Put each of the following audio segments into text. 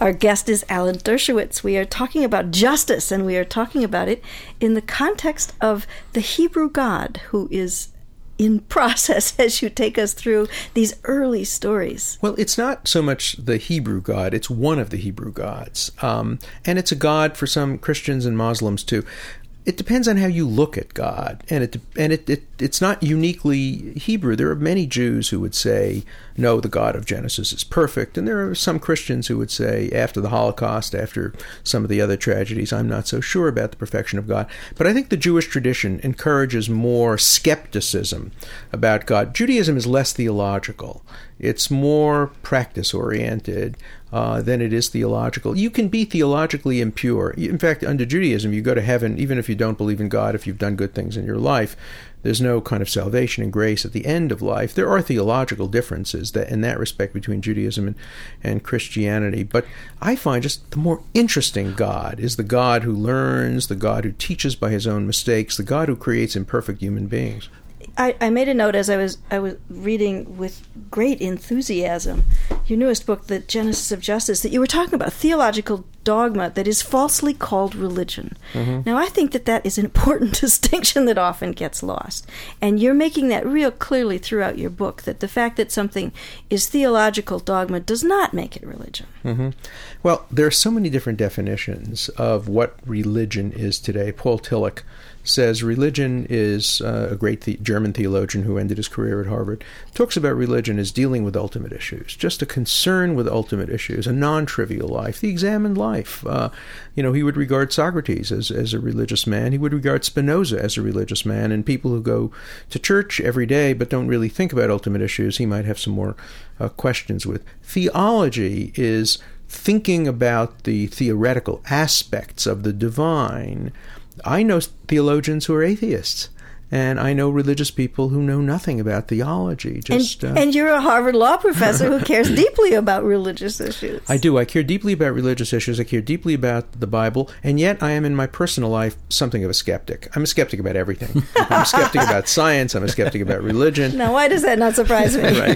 Our guest is Alan Dershowitz. We are talking about justice, and we are talking about it in the context of the Hebrew God who is in process as you take us through these early stories. Well, it's not so much the Hebrew God, it's one of the Hebrew gods. And it's a God for some Christians and Muslims too. It depends on how you look at God, and it's not uniquely Hebrew. There are many Jews who would say, no, the God of Genesis is perfect, and there are some Christians who would say, after the Holocaust, after some of the other tragedies, I'm not so sure about the perfection of God. But I think the Jewish tradition encourages more skepticism about God. Judaism is less theological. It's more practice-oriented than it is theological. You can be theologically impure. In fact, under Judaism, you go to heaven even if you don't believe in God, if you've done good things in your life. There's no kind of salvation and grace at the end of life. There are theological differences that, in that respect between Judaism and Christianity. But I find just the more interesting God is the God who learns, the God who teaches by his own mistakes, the God who creates imperfect human beings. I made a note as I was reading with great enthusiasm your newest book, The Genesis of Justice, that you were talking about theological dogma that is falsely called religion. Mm-hmm. Now, I think that is an important distinction that often gets lost. And you're making that real clearly throughout your book, that the fact that something is theological dogma does not make it religion. Mm-hmm. Well, there are so many different definitions of what religion is today. Paul Tillich says religion is a great German theologian who ended his career at Harvard, talks about religion as dealing with ultimate issues, just a concern with ultimate issues, a non-trivial life, the examined life. He would regard Socrates as a religious man. He would regard Spinoza as a religious man, and people who go to church every day but don't really think about ultimate issues, he might have some more questions with. Theology is thinking about the theoretical aspects of the divine. I know theologians who are atheists, and I know religious people who know nothing about theology. And you're a Harvard law professor who cares deeply about religious issues. I do. I care deeply about religious issues. I care deeply about the Bible, and yet I am in my personal life something of a skeptic. I'm a skeptic about everything. I'm a skeptic about science. I'm a skeptic about religion. Now, why does that not surprise me? Right.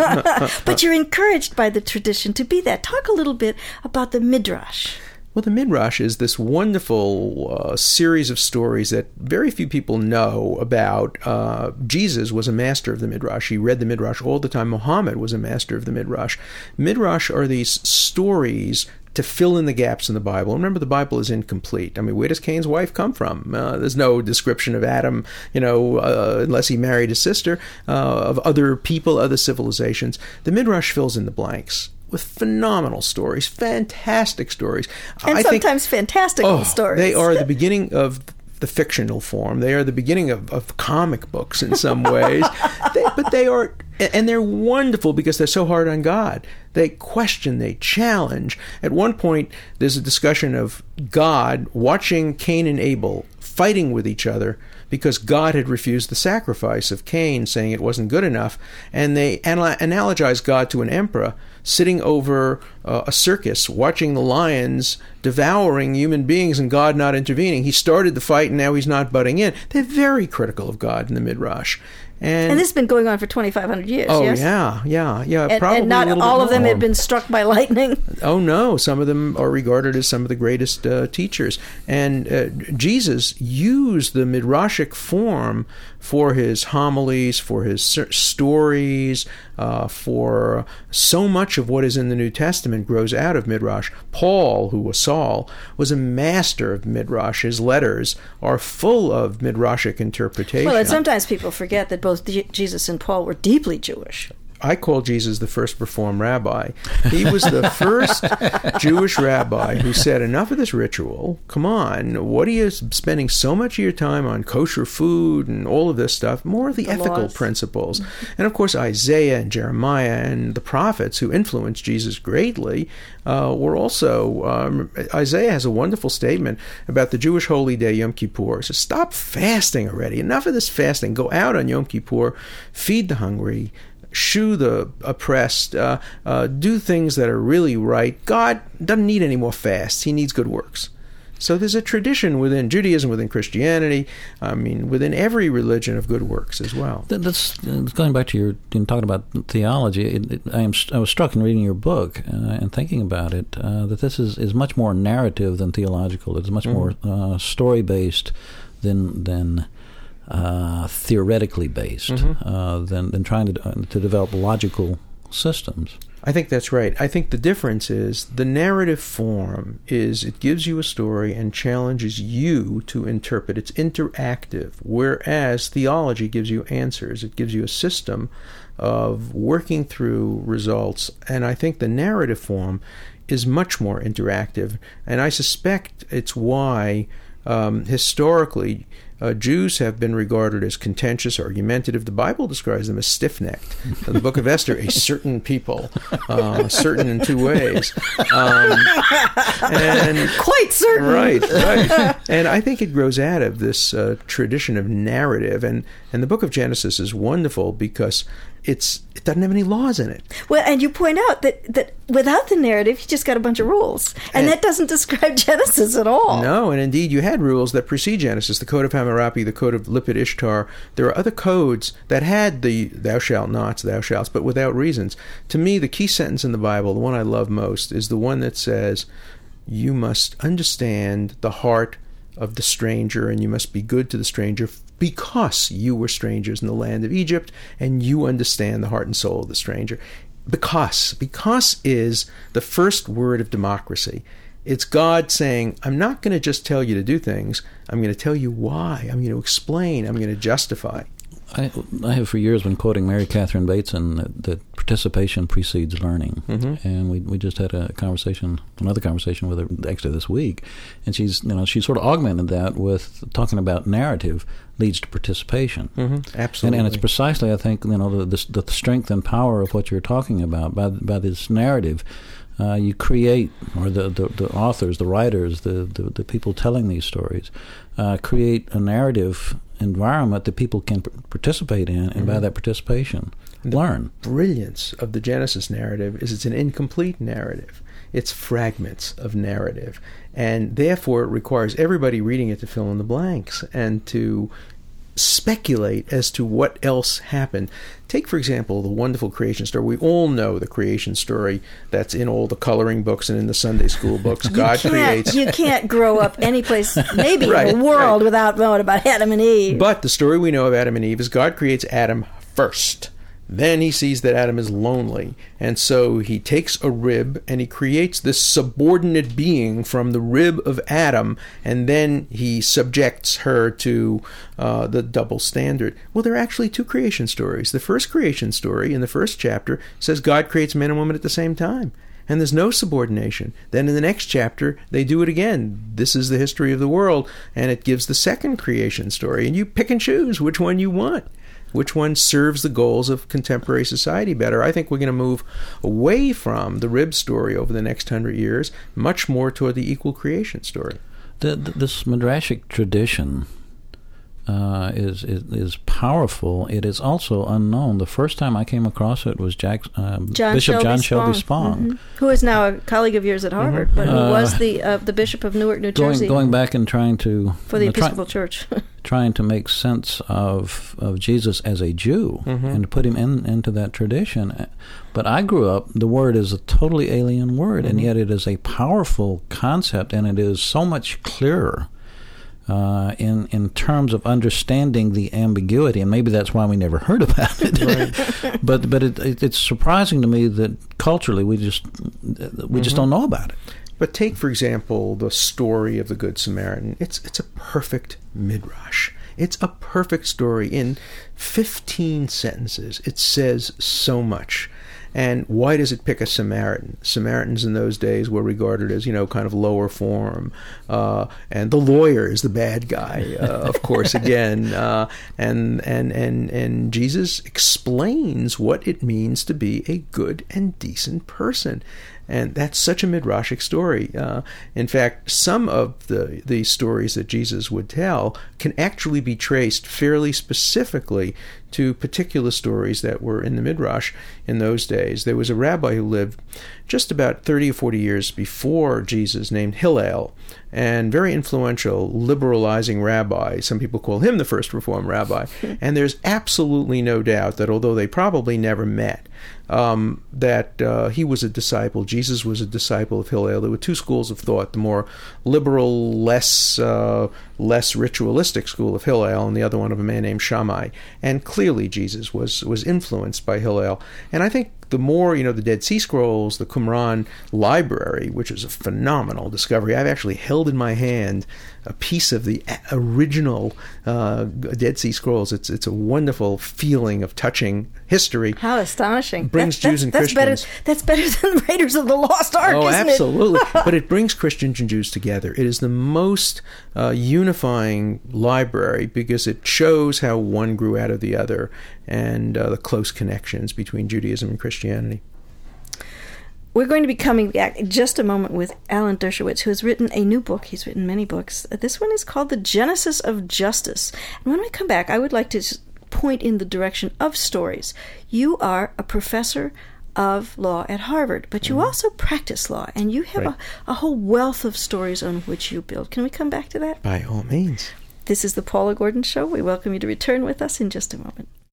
But you're encouraged by the tradition to be that. Talk a little bit about the Midrash. Well, the Midrash is this wonderful series of stories that very few people know about. Jesus was a master of the Midrash. He read the Midrash all the time. Muhammad was a master of the Midrash. Midrash are these stories to fill in the gaps in the Bible. Remember, the Bible is incomplete. I mean, where does Cain's wife come from? There's no description of Adam, unless he married his sister, of other people, other civilizations. The Midrash fills in the blanks with phenomenal stories, fantastic stories. And sometimes fantastical stories. They are the beginning of the fictional form. They are the beginning of comic books in some ways. But they are, and they're wonderful because they're so hard on God. They question, they challenge. At one point, there's a discussion of God watching Cain and Abel fighting with each other because God had refused the sacrifice of Cain, saying it wasn't good enough. And they analogize God to an emperor sitting over a circus, watching the lions devouring human beings and God not intervening. He started the fight and now he's not butting in. They're very critical of God in the Midrash. And this has been going on for 2,500 years, yes? And, probably and not all of them had been struck by lightning. Oh, no. Some of them are regarded as some of the greatest teachers. And Jesus used the Midrashic form for his homilies, for his stories, for so much of what is in the New Testament grows out of Midrash. Paul, who was Saul, was a master of Midrash. His letters are full of Midrashic interpretation. Well, and sometimes people forget that both Jesus and Paul were deeply Jewish. I call Jesus the first Reform rabbi. He was the first Jewish rabbi who said, enough of this ritual. Come on, what are you spending so much of your time on kosher food and all of this stuff? More of the ethical laws. Principles. And of course, Isaiah and Jeremiah and the prophets who influenced Jesus greatly were also, Isaiah has a wonderful statement about the Jewish holy day, Yom Kippur. He says, stop fasting already. Enough of this fasting. Go out on Yom Kippur, feed the hungry, shoe the oppressed, do things that are really right. God doesn't need any more fasts. He needs good works. So there's a tradition within Judaism, within Christianity, within every religion of good works as well. That's going back to your talking about theology. I was struck in reading your book and thinking about it that this is much more narrative than theological. It's much more story based than theoretically based than trying to develop logical systems. I think that's right. I think the difference is the narrative form is it gives you a story and challenges you to interpret. It's interactive, whereas theology gives you answers. It gives you a system of working through results. And I think the narrative form is much more interactive. And I suspect it's why historically Jews have been regarded as contentious, argumentative. The Bible describes them as stiff-necked. In the book of Esther, a certain people, certain in two ways. And quite certain. Right. And I think it grows out of this tradition of narrative. And the book of Genesis is wonderful because it doesn't have any laws in it. Well, and you point out that without the narrative, you just got a bunch of rules. And that doesn't describe Genesis at all. No, and indeed you had rules that precede Genesis, the Code of Hammurabi, the Code of Lipit Ishtar. There are other codes that had the thou shalt nots, thou shalts, but without reasons. To me, the key sentence in the Bible, the one I love most, is the one that says, you must understand the heart of the stranger, and you must be good to the stranger because you were strangers in the land of Egypt, and you understand the heart and soul of the stranger. Because is the first word of democracy. It's God saying, I'm not going to just tell you to do things. I'm going to tell you why. I'm going to explain. I'm going to justify. I have for years been quoting Mary Catherine Bateson that participation precedes learning, and we just had another conversation with her actually this week, and she sort of augmented that with talking about narrative leads to participation. Absolutely, and it's precisely, I think, the strength and power of what you're talking about by this narrative. You create, or the authors, the writers, the people telling these stories, create a narrative environment that people can participate in, and by that participation, learn. The brilliance of the Genesis narrative is it's an incomplete narrative. It's fragments of narrative, and therefore it requires everybody reading it to fill in the blanks and to speculate as to what else happened. Take, for example, the wonderful creation story. We all know the creation story that's in all the coloring books and in the Sunday school books. God creates. You can't grow up any place, maybe in the world, without knowing about Adam and Eve. But the story we know of Adam and Eve is God creates Adam first. Then he sees that Adam is lonely, and so he takes a rib and he creates this subordinate being from the rib of Adam, and then he subjects her to the double standard. Well, there are actually two creation stories. The first creation story in the first chapter says God creates man and woman at the same time, and there's no subordination. Then in the next chapter, they do it again. This is the history of the world, and it gives the second creation story, and you pick and choose which one you want. Which one serves the goals of contemporary society better? I think we're going to move away from the rib story over the next 100 years, much more toward the equal creation story. This Midrashic tradition is powerful. It is also unknown. The first time I came across it was Bishop John Shelby Spong, who is now a colleague of yours at Harvard, but who was the Bishop of Newark, New Jersey. Going back and trying to for the Episcopal Church, trying to make sense of Jesus as a Jew and to put him into that tradition. But I grew up, the word is a totally alien word, and yet it is a powerful concept, and it is so much clearer in terms of understanding the ambiguity, and maybe that's why we never heard about it. Right. but it's surprising to me that culturally we just don't know about it. But take, for example, the story of the Good Samaritan. It's a perfect midrash. It's a perfect story. In 15 sentences, it says so much. And why does it pick a Samaritan? Samaritans in those days were regarded as, kind of lower form. And the lawyer is the bad guy, of course, again. And Jesus explains what it means to be a good and decent person. And that's such a midrashic story. In fact, some of the stories that Jesus would tell can actually be traced fairly specifically to particular stories that were in the Midrash in those days. There was a rabbi who lived just about 30 or 40 years before Jesus named Hillel, and very influential, liberalizing rabbi. Some people call him the first Reform rabbi. And there's absolutely no doubt that although they probably never met, that he was a disciple. Jesus was a disciple of Hillel. There were two schools of thought: the more liberal, less ritualistic school of Hillel, and the other one of a man named Shammai. And clearly, Jesus was influenced by Hillel. And I think the more, the Dead Sea Scrolls, the Qumran library, which is a phenomenal discovery. I've actually held in my hand a piece of the original Dead Sea Scrolls. It's a wonderful feeling of touching history. How astonishing. Brings Jews and Christians. That's better than Raiders of the Lost Ark, isn't it? Oh, absolutely. But it brings Christians and Jews together. It is the most unifying library because it shows how one grew out of the other and the close connections between Judaism and Christianity. We're going to be coming back in just a moment with Alan Dershowitz, who has written a new book. He's written many books. This one is called The Genesis of Justice. And when we come back, I would like to point in the direction of stories. You are a professor of law at Harvard, but you also practice law, and you have a whole wealth of stories on which you build. Can we come back to that? By all means. This is the Paula Gordon Show. We welcome you to return with us in just a moment.